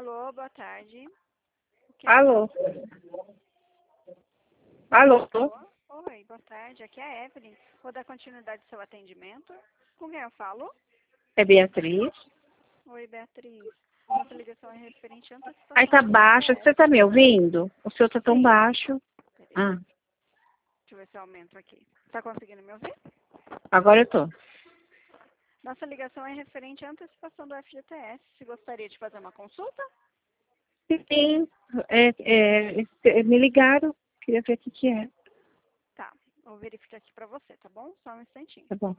Alô, boa tarde. Alô? Alô? Oi, boa tarde. Aqui é a Evelyn. Vou dar continuidade ao seu atendimento. Com quem eu falo? É Beatriz? Oi, Beatriz. Nossa ligação é referente à antecipação. Aí tá do baixo. FGTS. Você tá me ouvindo? O seu tá tão Sim. baixo. Peraí, Ah, deixa eu ver se eu aumento aqui. Tá conseguindo me ouvir? agora eu tô. Nossa ligação é referente à antecipação do FGTS. Se gostaria de fazer uma consulta? Sim, me ligaram. Queria ver o que é. Tá. Vou verificar aqui pra você, tá bom? Só um instantinho. Tá bom.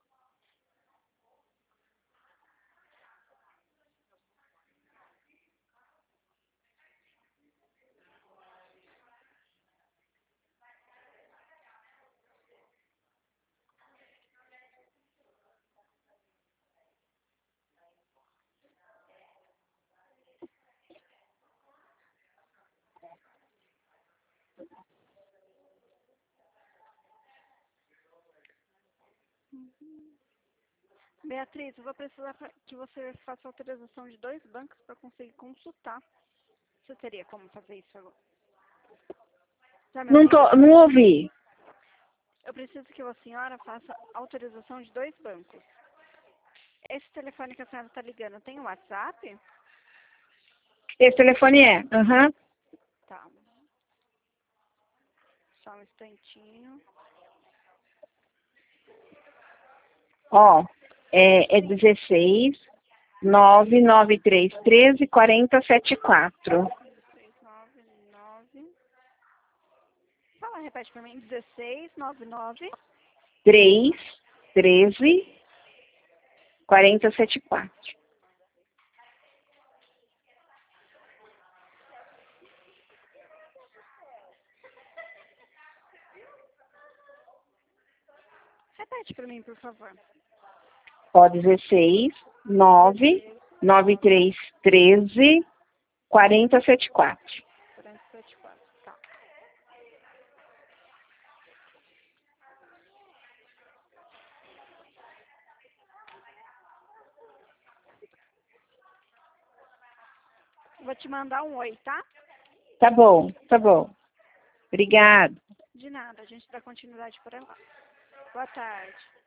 Beatriz, eu vou precisar que você faça autorização de 2 bancos para conseguir consultar. Você teria como fazer isso agora? Tá me ouvindo? Não ouvi. Eu preciso que a senhora faça autorização de 2 bancos. Esse telefone que a senhora está ligando tem o WhatsApp? Esse telefone é? Aham. Tá. Só um instantinho. Ó, é 16 993 13 40 74. 1699. Fala, repete para mim. 1699. 3 13 40 74. Repete para mim, por favor. Ó, 16 993 13 40 74. 474. Tá. Vou te mandar um oi, tá? Tá bom, tá bom. Obrigado. De nada, a gente dá continuidade por lá. Boa tarde.